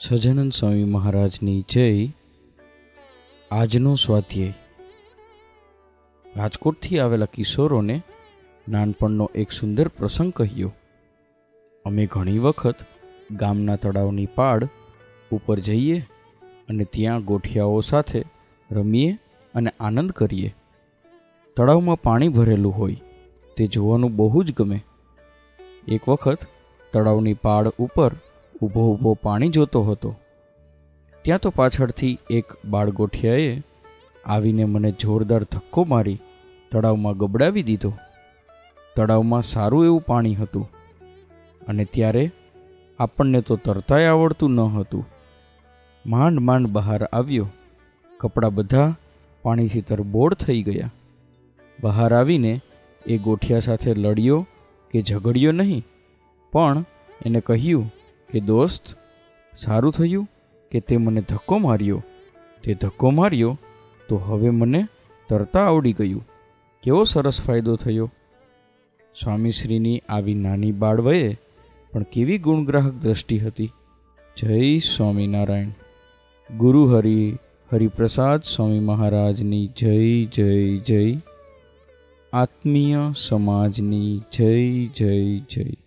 સહજાનંદ સ્વામી મહારાજની જય। આજનો સ્વાધ્યાય। રાજકોટથી આવેલા કિશોરોને નાનપણનો એક સુંદર પ્રસંગ કહ્યો। અમે ઘણી વખત ગામના તળાવની પાળ ઉપર જઈએ અને ત્યાં ગોઠિયાઓ સાથે રમીએ અને આનંદ કરીએ। તળાવમાં પાણી ભરેલું હોય તે જોવાનું બહુ જ ગમે। એક વખત તળાવની પાળ ઉપર ઊભો પાણી જોતો હતો। ત્યાં તો પાછળથી એક બાળગોઠિયાએ આવીને મને જોરદાર ધક્કો મારી તળાવમાં ગબડાવી દીધો। તળાવમાં સારું એવું પાણી હતું અને ત્યારે આપણને તો તરતાય આવડતું ન હતું। માંડ બહાર આવ્યો। કપડાં બધા પાણીથી તરબોળ થઈ ગયા। બહાર આવીને એ ગોઠિયા સાથે લડ્યો કે ઝઘડ્યો નહીં, પણ એને કહ્યું કે દોસ્ત, સારું થયું કે તે મને ધક્કો માર્યો। તે ધક્કો માર્યો તો હવે મને તરતા આવડી ગયું। કેવો સરસ ફાયદો થયો। સ્વામીશ્રીની આવી નાની બાળવયે પણ કેવી ગુણગ્રાહક દ્રષ્ટિ હતી। જય સ્વામિનારાયણ। ગુરુ હરિપ્રસાદ સ્વામી મહારાજની જય જય જય। આત્મીય સમાજની જય જય જય।